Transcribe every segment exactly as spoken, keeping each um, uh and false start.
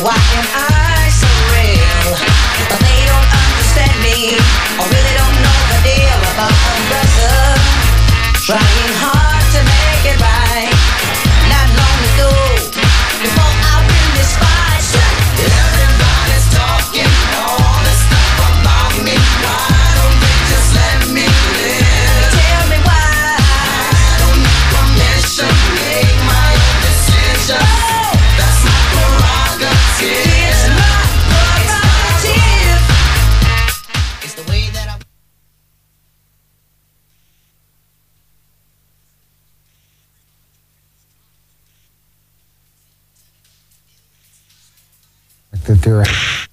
Why am I so real? But they don't understand me, or really don't know the deal about a brother trying hard to make it right. Not long ago, before I win this fight, everybody's talking all this stuff about me. Why don't they just let me live? Tell me why. I don't need permission to make my own decision. Oh, that's my prerogative. It's my prerogative. It's the way that I. That they're,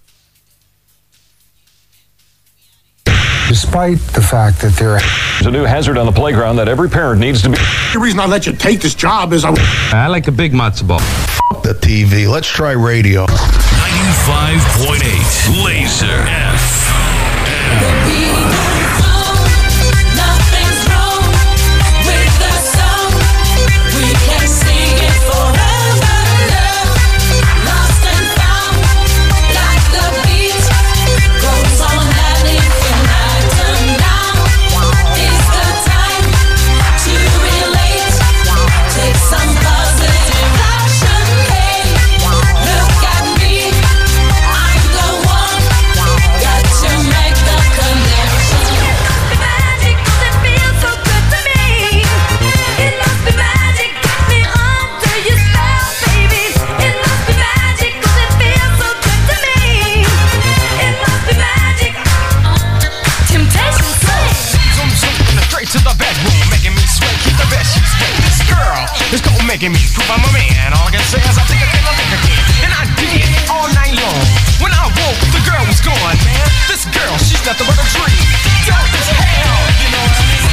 despite the fact that they're There's a new hazard on the playground that every parent needs to be. The reason I let you take this job is I... I like a big matzo ball. F the T V. Let's try radio. ninety-five point eight Laser F M. Nothing's wrong with the song. We can sing it forever. Love, lost and found, like the beat goes on anything night and now. It's the time to relate. Take some positive action. Hey, look at me. I'm the one. Got to make the connection. Magic, 'cause it feels so good to me. It must be magic, got me under your spell, baby. It must be magic, 'cause it feels so good to me. It must be magic. Temptation slay. Zoom, zoom, straight to the bedroom, making me sweat, keep the bed sheets wet. This girl is cold, making me prove I'm a man. All I can say is I think again, I think again. And I did all night long. When I woke, the girl was gone, man. This girl, she's nothing but a dream. Dark as hell, you know what I mean?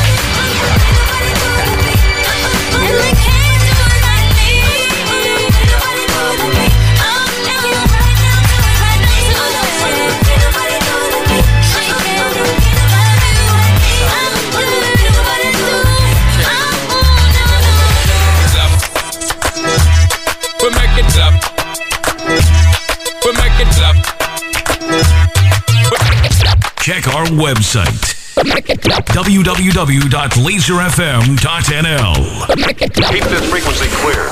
And I can't do what I need. Nobody do it to me. I'm telling you right now, do it right now. Nobody do it to me. She can't do it. Nobody do it. I'm doing it. Nobody do it. I'm on, no, no. We make it up. We make it up. Check our website w w w dot laser f m dot n l. Keep this frequency clear.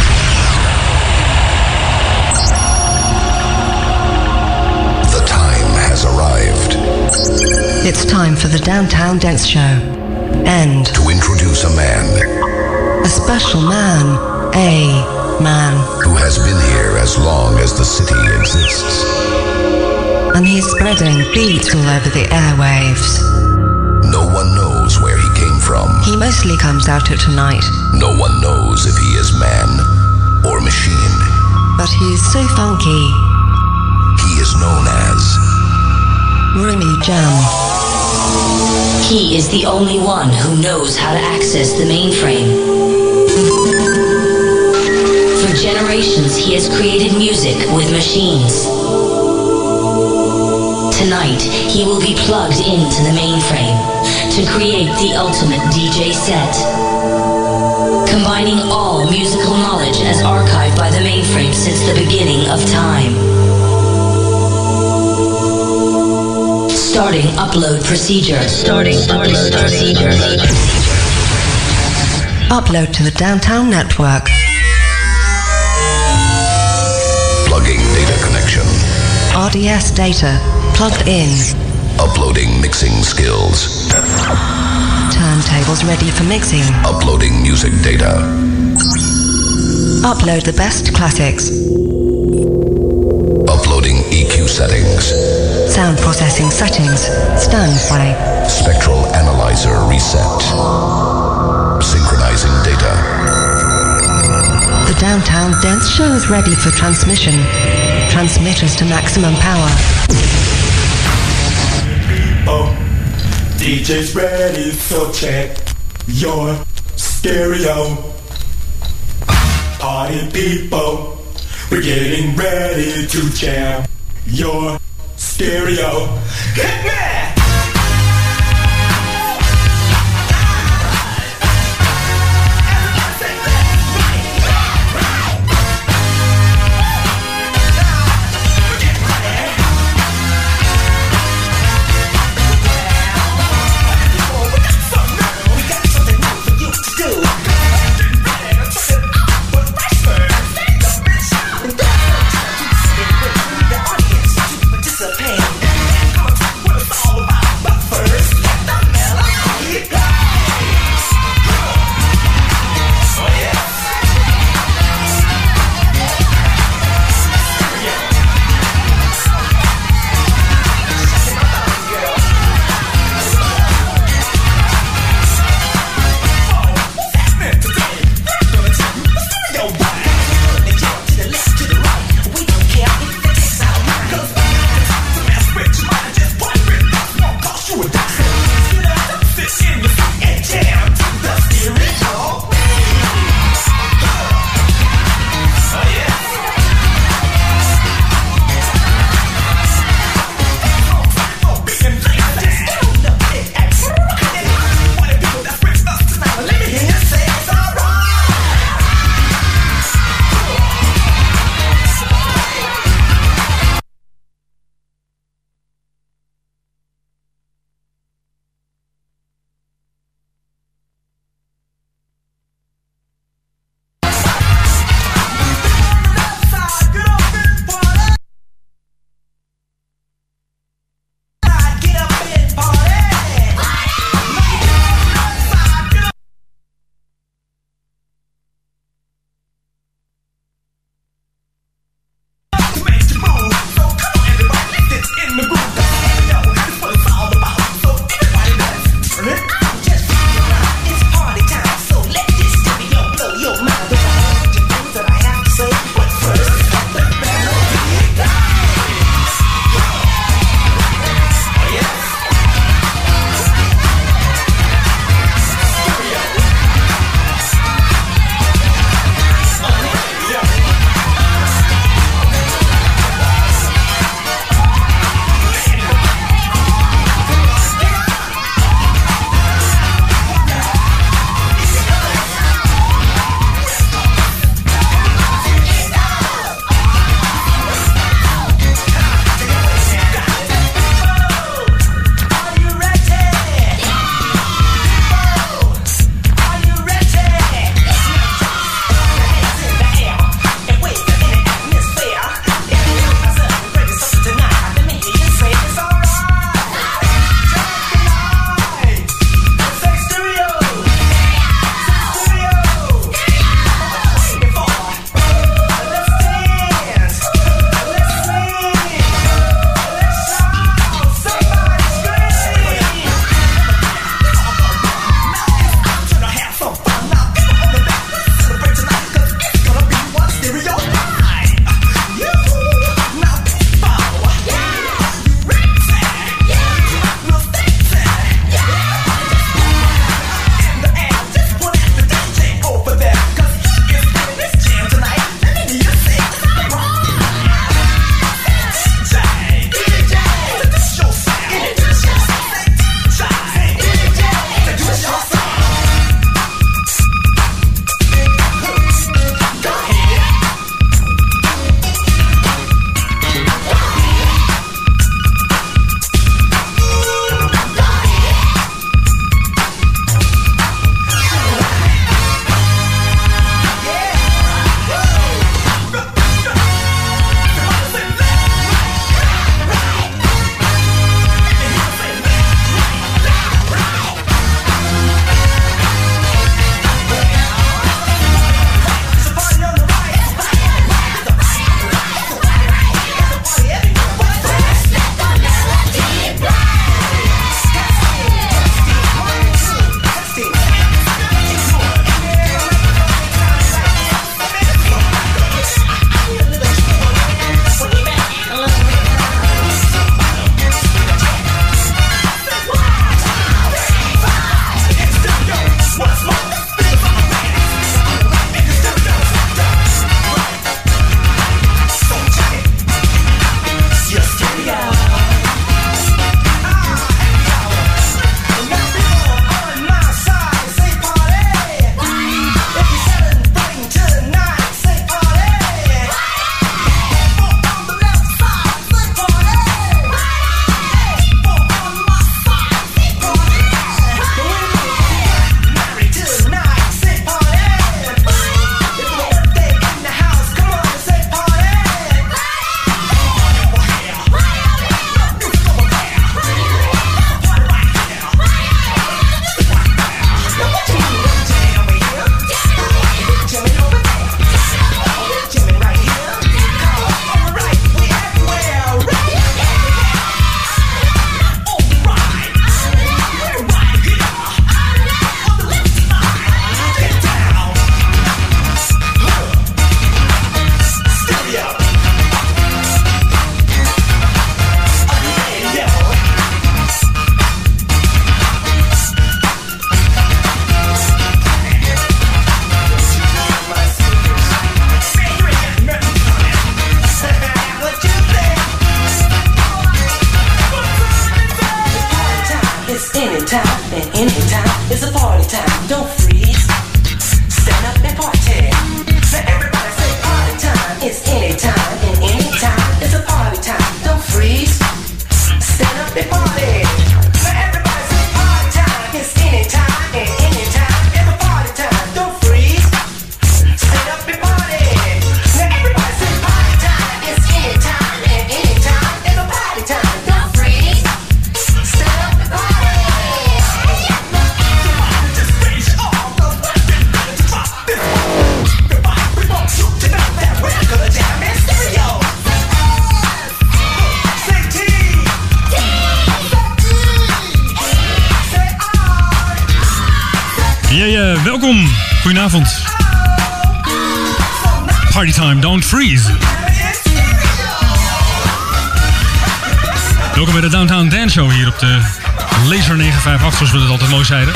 The time has arrived It's time for the Downtown Dance Show. And to introduce a man a special man, a man, who has been here as long as the city exists. and he's spreading beats all over the airwaves. No one knows where he came from. He mostly comes out at night, No one knows if he is man or machine. but he's so funky. He is known as Remy Jam. He is the only one who knows how to access the mainframe. For generations, he has created music with machines. Tonight, he will be plugged into the mainframe to create the ultimate D J set, combining all musical knowledge as archived by the mainframe since the beginning of time. Starting upload procedure. Starting upload procedure. Upload to the Downtown Network. plugging data connection. R D S data plugged in. Uploading mixing skills. Turntables ready for mixing. Uploading music data. Upload the best classics. Uploading E Q settings. Sound processing settings. Standby. Spectral analyzer reset. Synchronizing data. The Downtown Dance Show is ready for transmission. Transmitters to maximum power. Oh, D J's ready, so check your stereo. Party people, we're getting ready to jam your stereo. Hit me! Yeah, yeah, welkom. Goedenavond. Partytime, don't freeze. Welkom bij de Downtown Dance Show hier op de Laser negen vijf acht, zoals we het altijd mooi zeiden.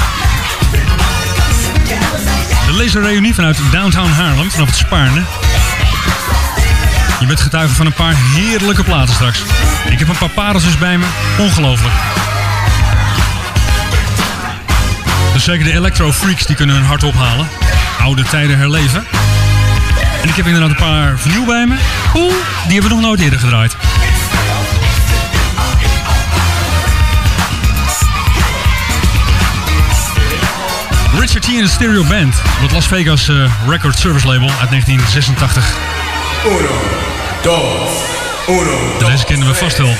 De Laser reunie vanuit Downtown Haarlem, vanaf het Spaarne. Je bent getuige van een paar heerlijke platen straks. Ik heb een paar pareltjes bij me, ongelooflijk. Dus zeker de electro-freaks die kunnen hun hart ophalen. Oude tijden herleven. En ik heb inderdaad een paar vinyl bij me. Oeh, die hebben we nog nooit eerder gedraaid. Richard T. en de Stereo Band op het Las Vegas uh, Record Service Label uit negentien zesentachtig. Uno, dos, uno, dos, deze kennen we vast wel.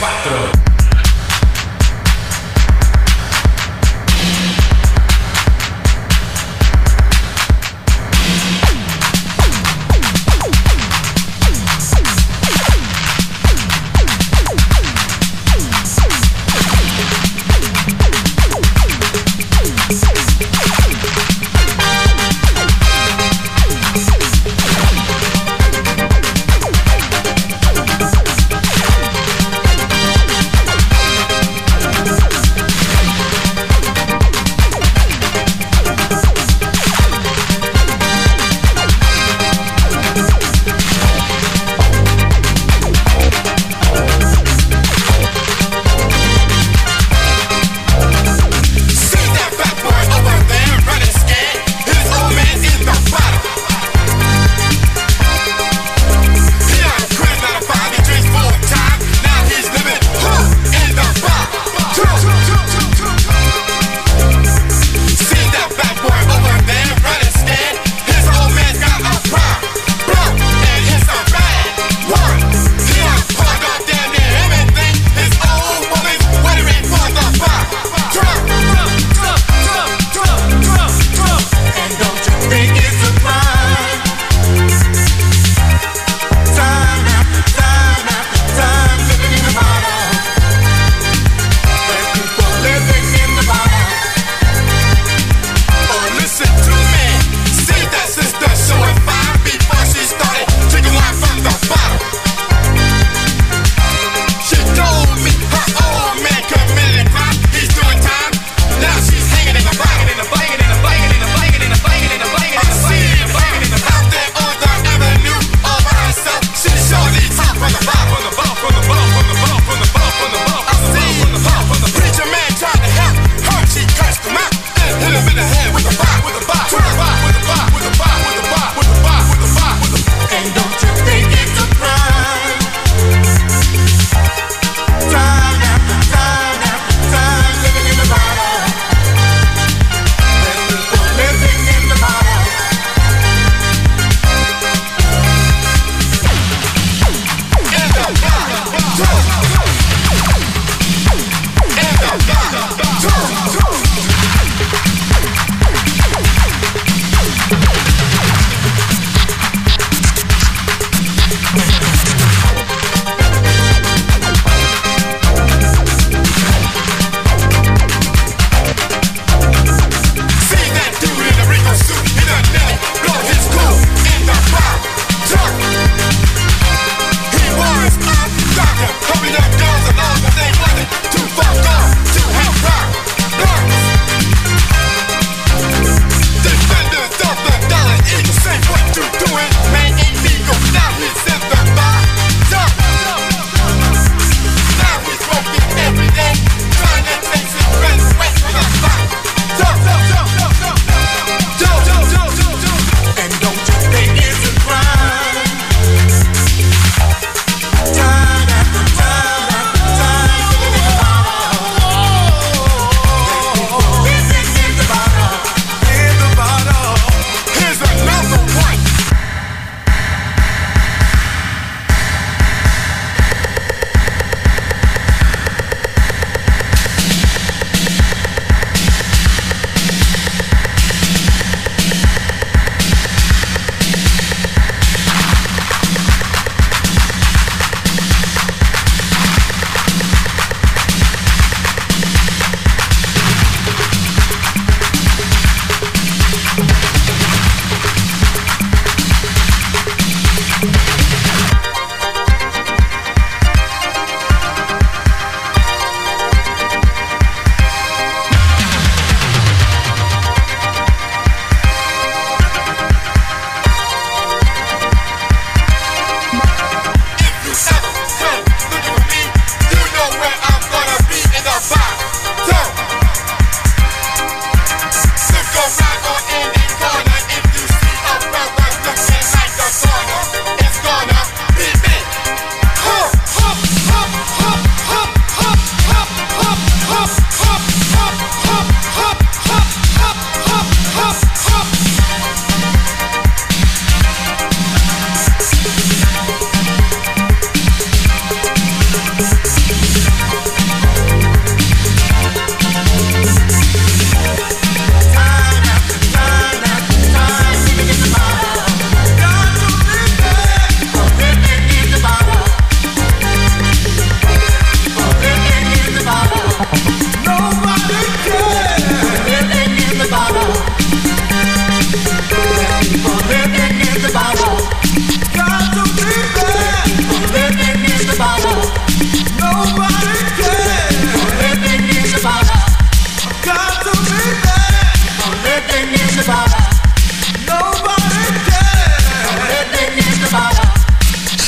Say what you doing, man, ain't legal. Now he says the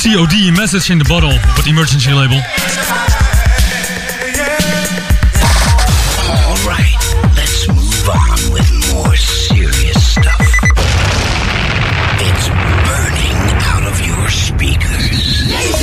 C O D, Message in the Bottle op het Emergency label. Alright, let's move on with more serious stuff. It's burning out of your speakers.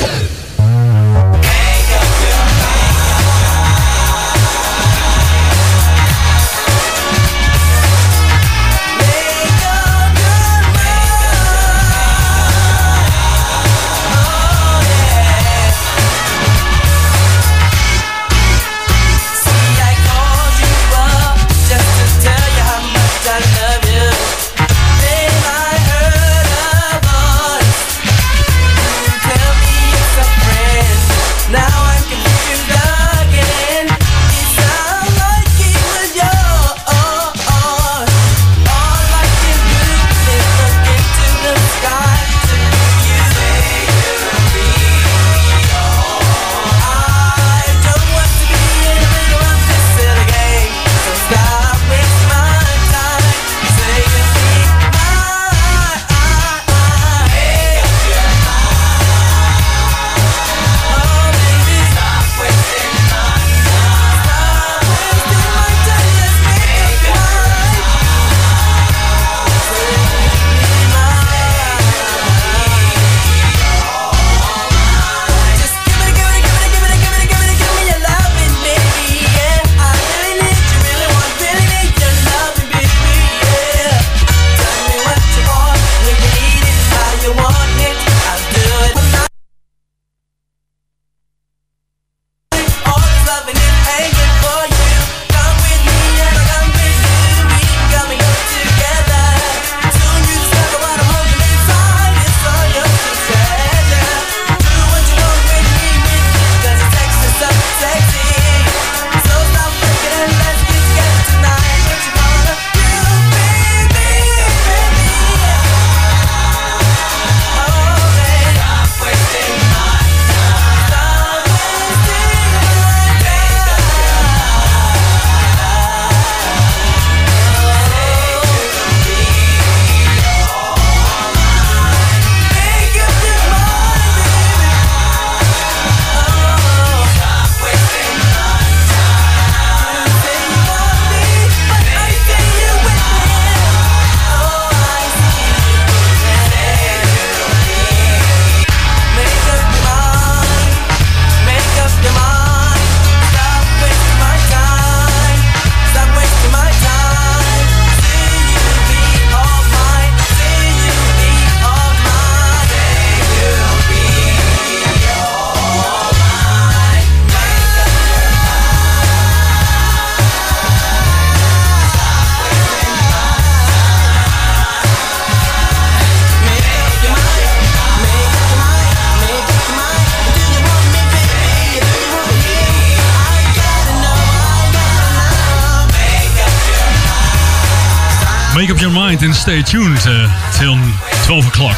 Make up your mind and stay tuned uh, till twaalf o'clock.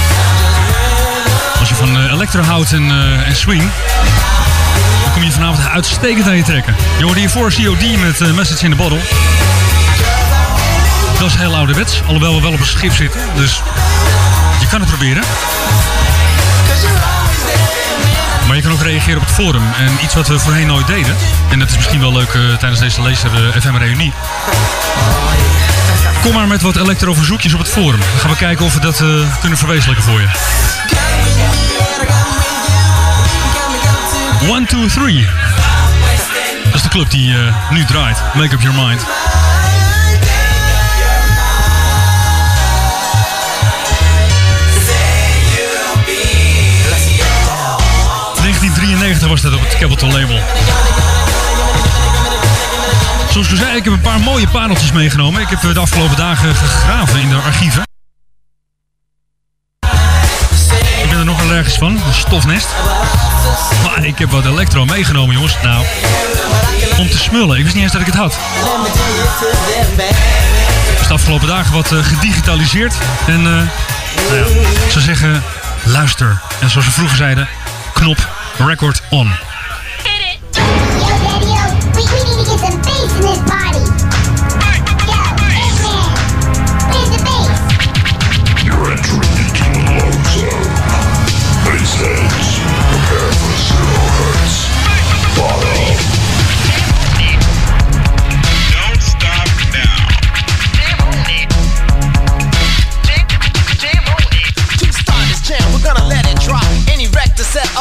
Als je van uh, electro houdt en, uh, en swing, dan kom je vanavond uitstekend aan je trekken. Je hoorde hiervoor C O D met uh, Message in the Bottle. Dat is heel ouderwets, alhoewel we wel op een schip zitten. Dus je kan het proberen. Maar je kan ook reageren op het forum. En iets wat we voorheen nooit deden. En dat is misschien wel leuk uh, tijdens deze Laser uh, F M reunie. Kom maar met wat elektro-verzoekjes op het forum. Dan gaan we kijken of we dat uh, kunnen verwezenlijken voor je. one two three. Dat is de club die uh, nu draait. Make up your mind. negentien drieënnegentig was dat op het Capitol label. Zoals ik zei, ik heb een paar mooie pareltjes meegenomen. Ik heb de afgelopen dagen gegraven in de archieven. Ik ben er nog allergisch van, een stofnest. Maar ik heb wat elektro meegenomen, jongens. Nou, om te smullen. Ik wist niet eens dat ik het had. Ik heb de afgelopen dagen wat uh, gedigitaliseerd. En, uh, nou ja, ik zou zeggen, luister. En zoals we vroeger zeiden, knop record on. You're entering into the low zone. Bass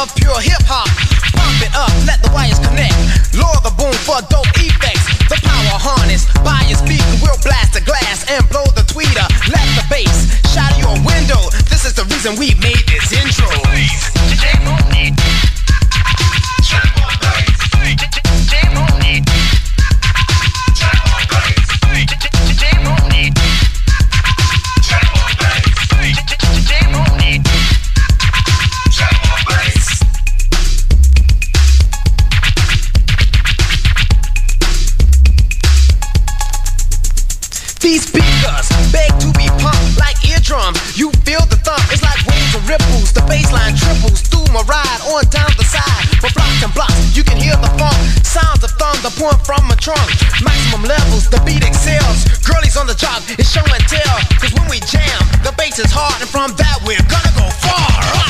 of pure hip-hop. Pump it up, let the wires connect. Lower the boom for dope effects. The power harness, buy your speaker, we'll blast the glass and blow the tweeter. Let the bass shatter your window. This is the reason we made this intro. These speakers beg to be pumped like eardrums. You feel the thump, it's like waves and ripples. The bassline triples through my ride on down the side. For blocks and blocks, you can hear the funk. Sounds of thunder pouring from my trunk. Maximum levels, the beat excels. Girlies on the job, it's show and tell. Cause when we jam, the bass is hard. And from that we're gonna go far.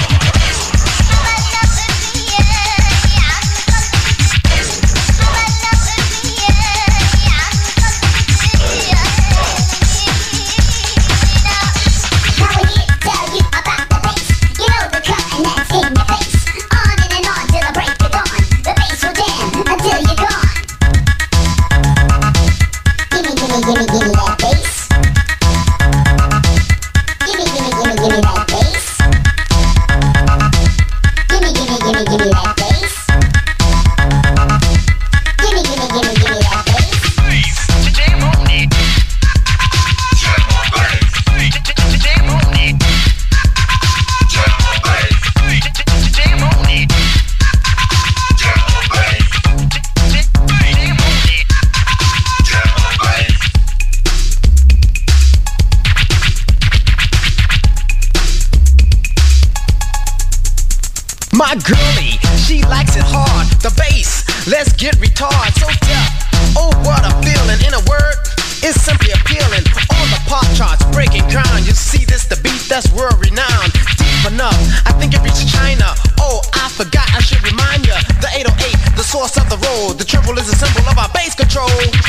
Gimme, gimme that bass. Gimme, gimme, gimme, gimme that bass. Gimme, gimme, gimme, gimme that bass. Gimme, gimme, gimme, gimme that bass. Jam on it. Jam on bass. Jam on it. Jam on bass. Jam on it. Jam on bass. Jam on it. Jam on bass. My girlie, she likes it hard. The bass, let's get retarded. So tough, oh what a feeling. In a word, it's simply appealing. On the pop charts, breaking ground. You see this, the beat that's world renowned. Deep enough, I think it reached China. Oh, I forgot, I should remind ya. The eight oh eight, the source of the road. The triple is a symbol of our bass control.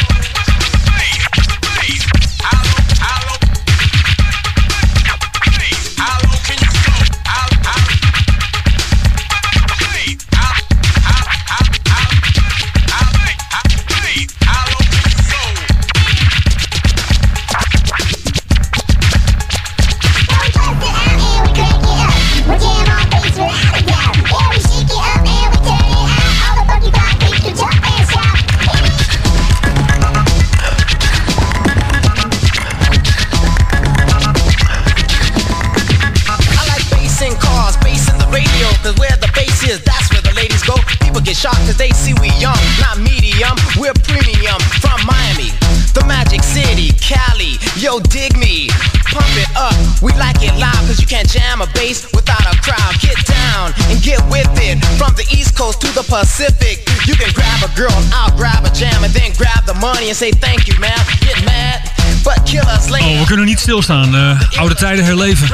Cause they see we young, not medium, we're premium. From Miami, the Magic City, Cali, yo dig me. Pump it up, we like it loud. Cause you can't jam a bass without a crowd. Get down and get with it. From the East Coast to the Pacific, you can grab a girl, I'll grab a jam. And then grab the money and say thank you man. Get mad, but kill us later. Oh, we kunnen niet stilstaan, uh, oude tijden herleven.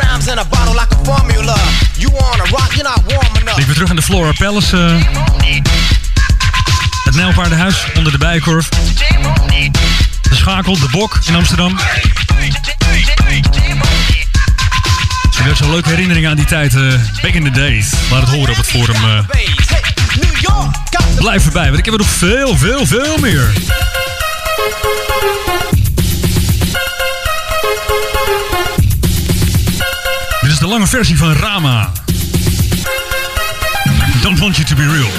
Ik ben terug aan de Flora Palace. Uh, het Nijlpaardenhuis onder de Bijenkorf. De Schakel, de Bok in Amsterdam. Ik heb zo'n leuke herinneringen aan die tijd, uh, back in the days. Laat het horen op het forum. Uh, blijf erbij, want ik heb er nog veel, veel, veel meer. Dit is de lange versie van Rama. Don't want you to be real.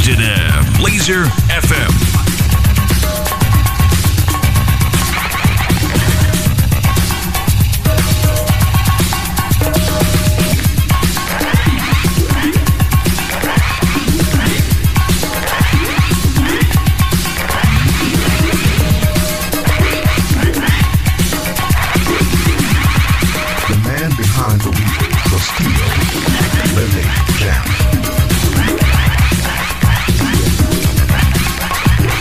Amsterdam. Laser F M. Jam.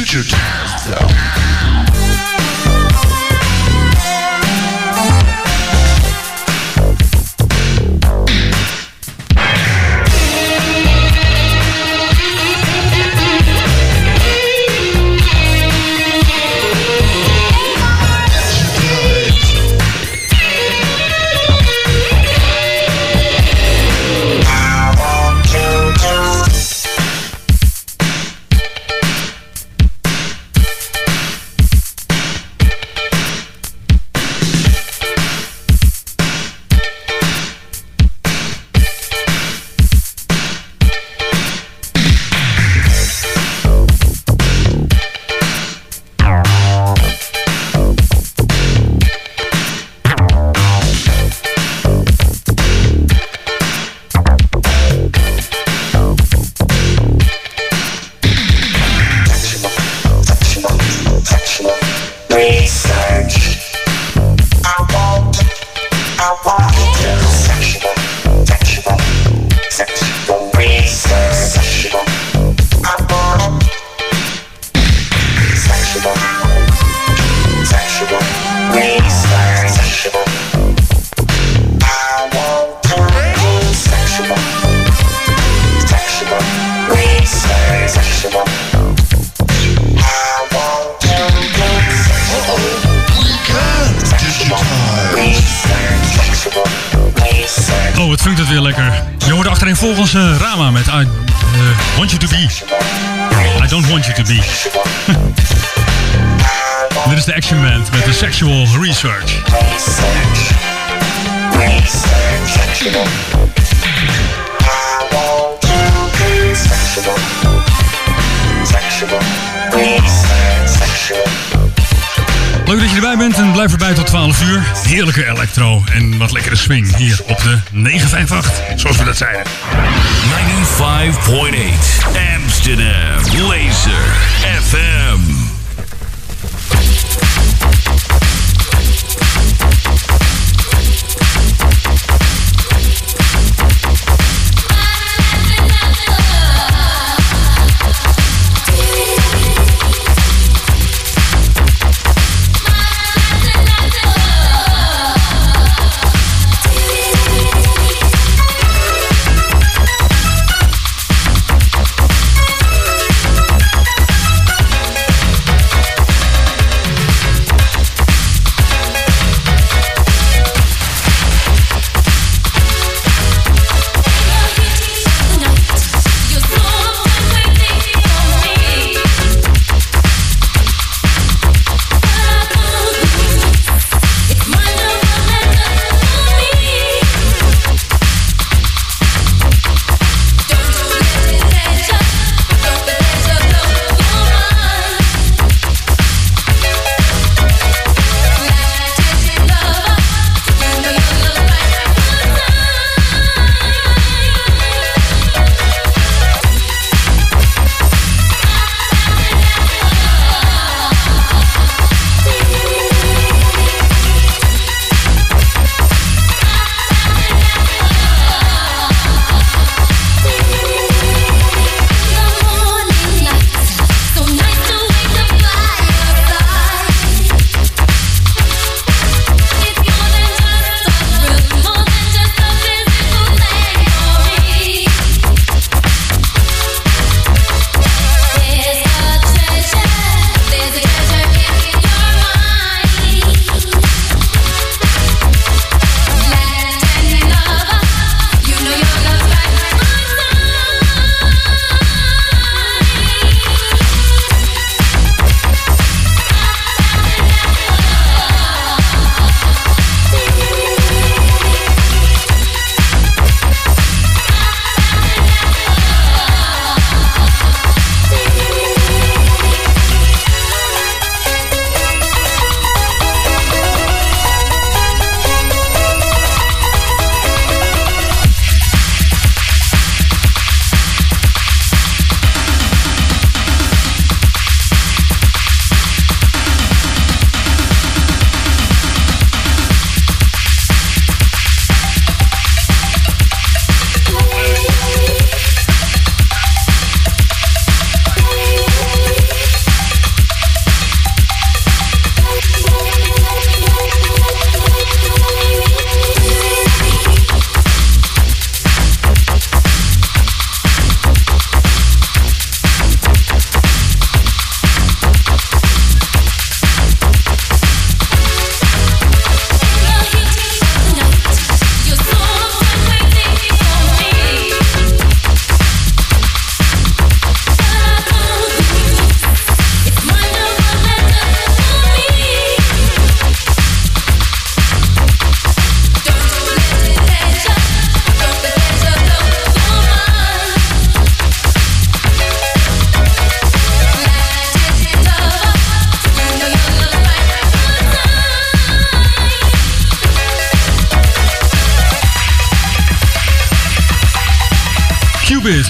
digitized them. Oh, wat vindt het weer lekker. Je hoort achtereenvolgens uh, Rama met I uh, Want You To Be. I Don't Want You To Be. Dit is de Action Band met de Sexual Research. Leuk dat je erbij bent en blijf erbij tot twaalf uur. Heerlijke electro en wat lekkere swing hier op de negen vijf acht, zoals we dat zeiden. ninety-five point eight Amsterdam Laser F M.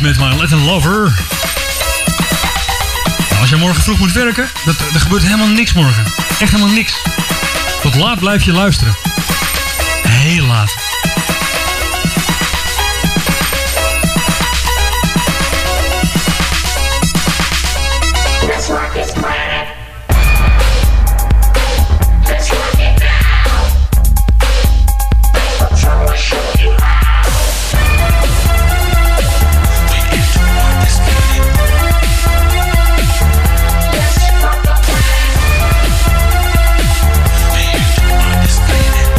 met My Latin Lover. Nou, als je morgen vroeg moet werken, dat, er gebeurt helemaal niks morgen. Echt helemaal niks. Tot laat blijf je luisteren. Heel laat. Let's rock this planet. Let's rock it now. Let's control and show you how. We get to rock this planet. Let's rock the planet. We get to rock this planet.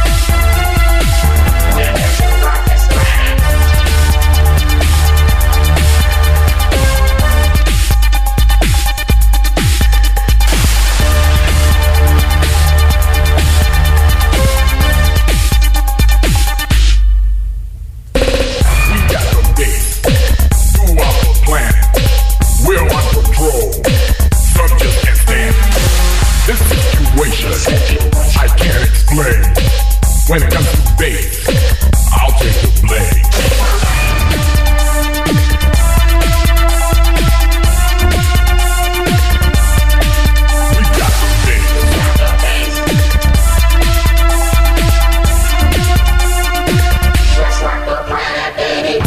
We get to rock this planet. I can't explain. When it comes to bass, I'll take the blame. We got the bass. Let's rock the planet, baby.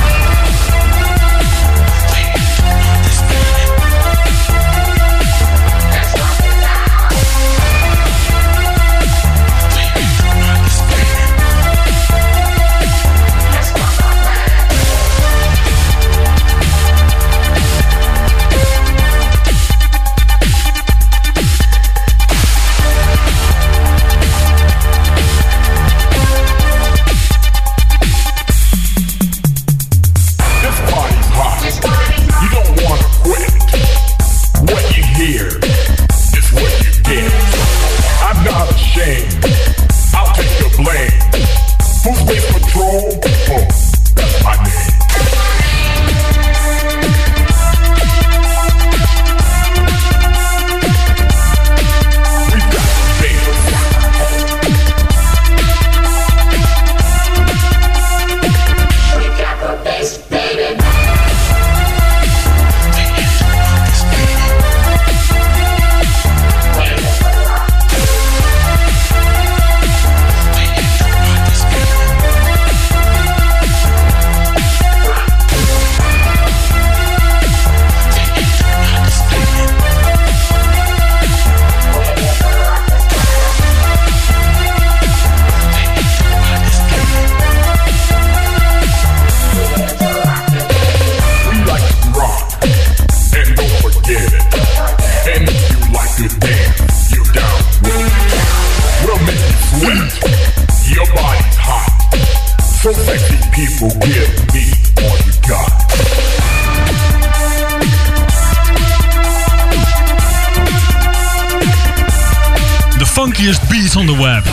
Funkiest beats on the web.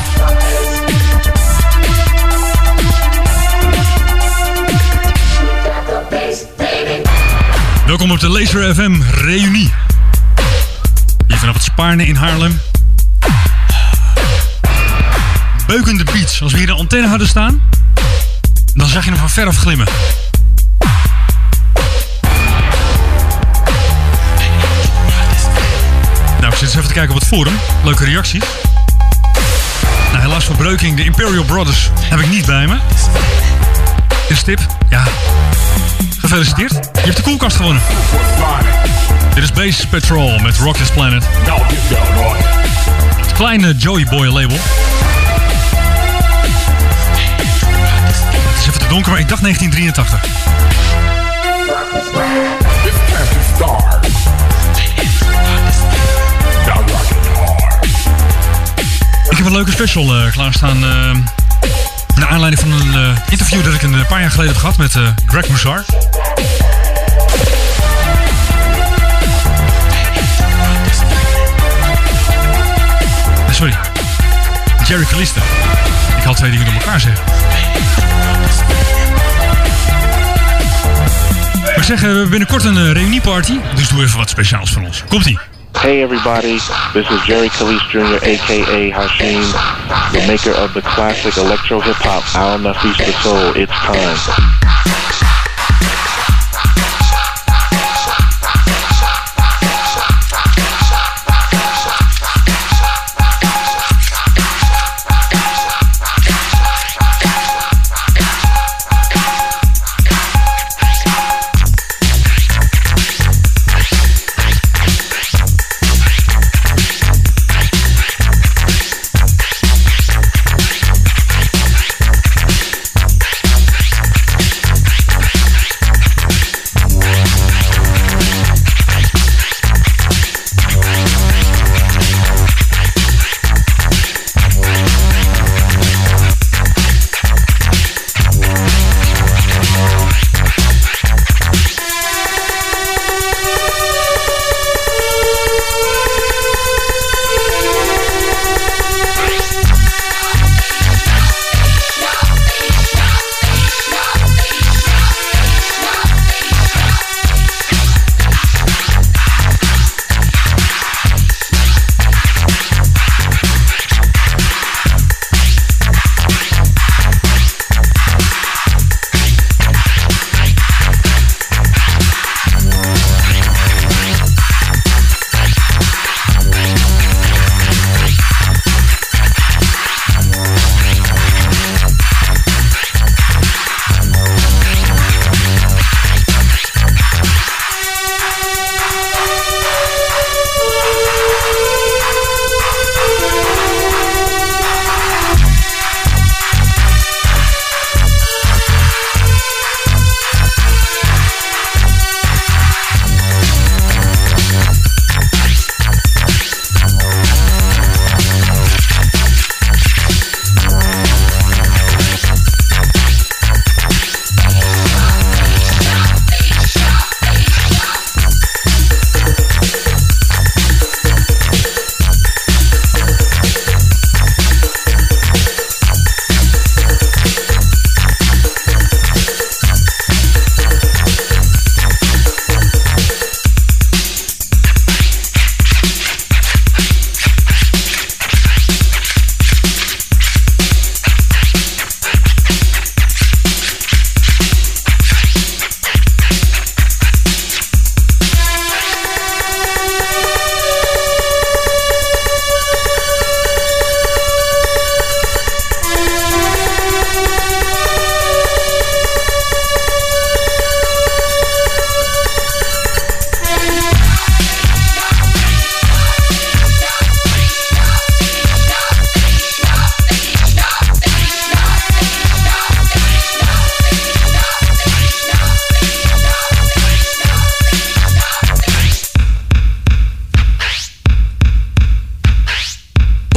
Welkom op de Laser F M Reunie. Hier vanaf het Spaarne in Haarlem. Beukende beats. Als we hier een antenne hadden staan, dan zag je hem van ver af glimmen. Nou, ik zit eens even te kijken op het forum. Leuke reacties. Nou, helaas voor Breuking, de Imperial Brothers heb ik niet bij me. Dit is tip. Ja. Gefeliciteerd. Je hebt de koelkast gewonnen. Dit is Bass Patrol met Rock This Planet. Het kleine Joey Boy label. Het is even te donker, maar ik dacht negentien drieëntachtig. Ik heb een leuke special uh, klaarstaan. Uh, naar aanleiding van een uh, interview dat ik een paar jaar geleden heb gehad met uh, Greg Moussard. Sorry. Jerry Calista. Ik had twee dingen door elkaar zeggen. Maar zeg, we hebben binnenkort een uh, reunieparty. Dus doe even wat speciaals voor ons. Komt-ie. Hey everybody, this is Jerry Caliste Junior aka Hashim, the maker of the classic electro hip hop Al Nafis the Soul. It's time.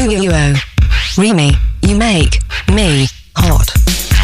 Ooh, Remy, you make me hot.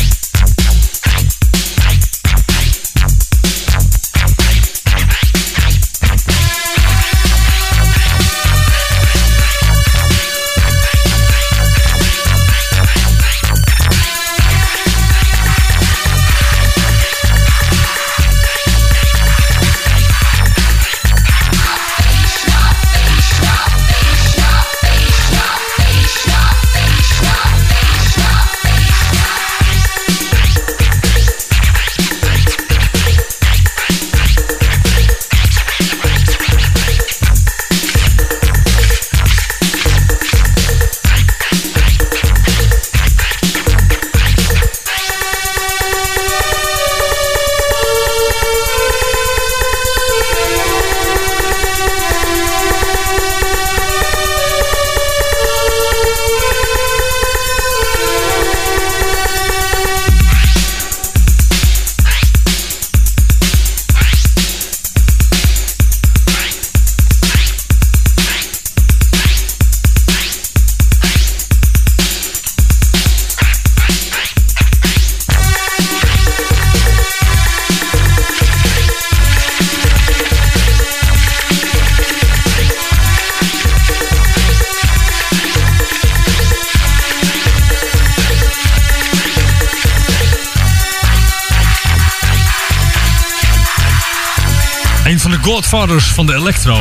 Godfathers van de electro.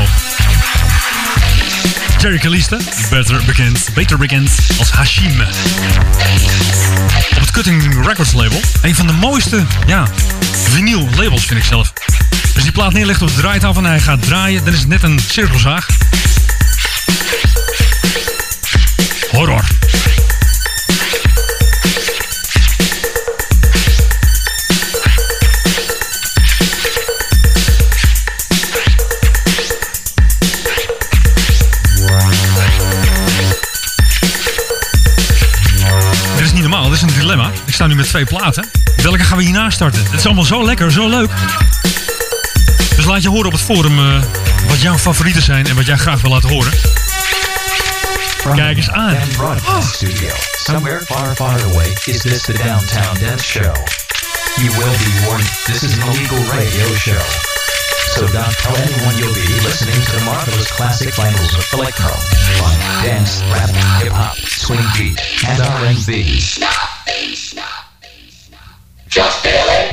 Jerry Calista, beter bekend, beter bekend als Hashim. Op het Cutting Records label. Een van de mooiste, ja, vinyl labels vind ik zelf. Dus die plaat neerlegt op de draaitafel en hij gaat draaien. Dan is het net een cirkelzaag. Horror. Dit is een dilemma. Ik sta nu met twee platen. Welke gaan we hierna starten? Het is allemaal zo lekker, zo leuk. Dus laat je horen op het forum uh, wat jouw favorieten zijn en wat jij graag wil laten horen. Kijk eens aan. Oh. Studio. Somewhere far, far away is this the Downtown Dance Show. You will be warned, this is an illegal radio show. So don't tell anyone you'll be listening to the marvelous classic finals of electro, funk, dance, rap, hip-hop, swing beat, and R and B. Stop, stop, just feel it.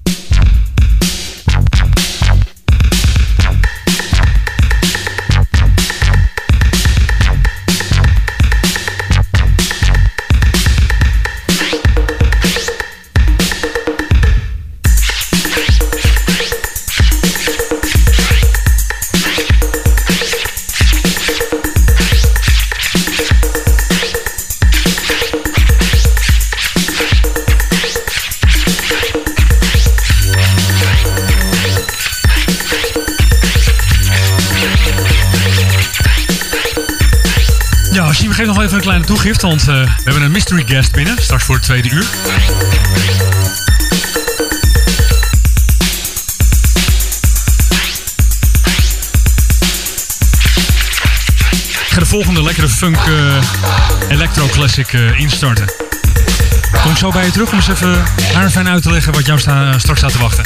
We geven nog even een kleine toegift, want uh, we hebben een mystery guest binnen, straks voor het tweede uur. Ik ga de volgende lekkere funk uh, electro classic uh, instarten. Kom ik zo bij je terug om eens even haar fijn uit te leggen wat jou sta, straks staat te wachten.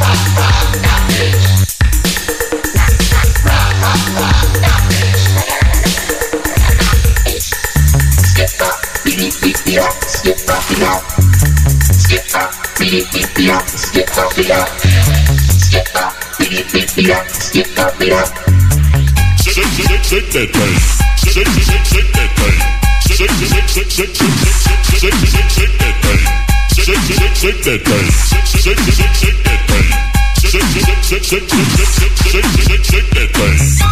Skip up, skip up, skip up, beat it, beat up, skip up, beat up, skip up, beat it, beat up, skip up, beat up. Shake, shake, shake that thing. Shake, shake, shake that thing. Shake, shake, shake, shake, shake, shake, shake, shake that thing. Shake, shake, shake that thing. Shake, shake, shake that thing. Shake, shake, shake, shake, shake, shake, shake, shake that thing.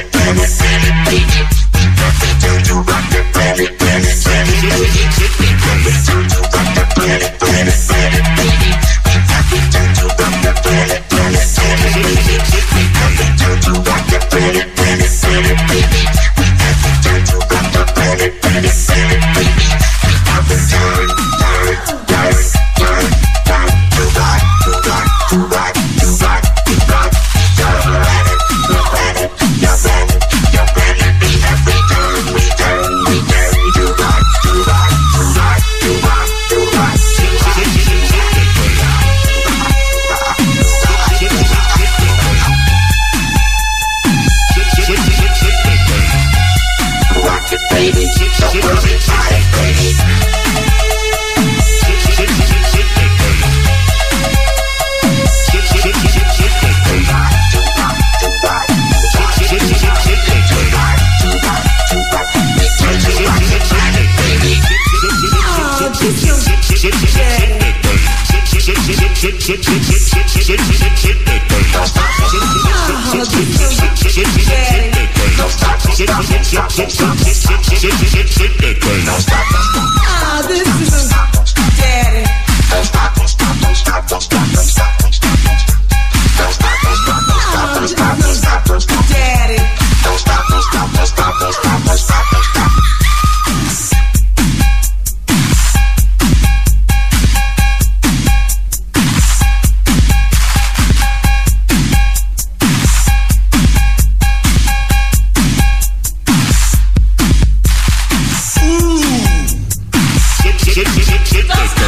Shake Ah, this is daddy. Don't stop, don't stop, don't stop, don't stop, don't stop, don't stop, don't stop, don't stop, don't stop, don't stop, don't stop, don't stop, daddy. Don't stop, don't stop, don't stop, don't stop, don't stop, don't stop. Don't stop.